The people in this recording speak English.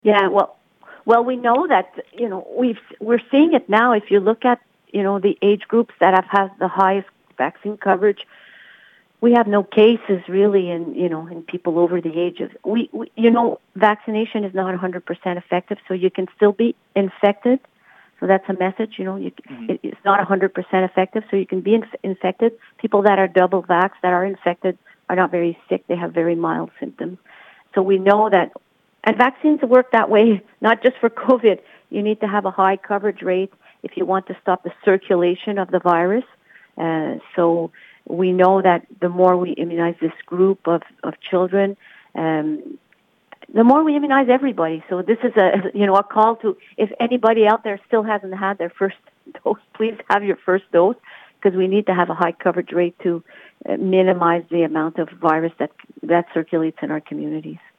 Yeah, well, we know that we're seeing it now. If you look at the age groups that have had the highest vaccine coverage, we have no cases really in people over the age of vaccination is not 100% effective, so you can still be infected. So that's a message. It's not 100% effective, so you can be infected. People that are double vaxxed that are infected are not very sick. They have very mild symptoms. So we know that. And vaccines work that way, not just for COVID. You need to have a high coverage rate if you want to stop the circulation of the virus. So we know that the more we immunize this group of children, the more we immunize everybody. So this is a call to, if anybody out there still hasn't had their first dose, please have your first dose, because we need to have a high coverage rate to minimize the amount of virus that circulates in our communities.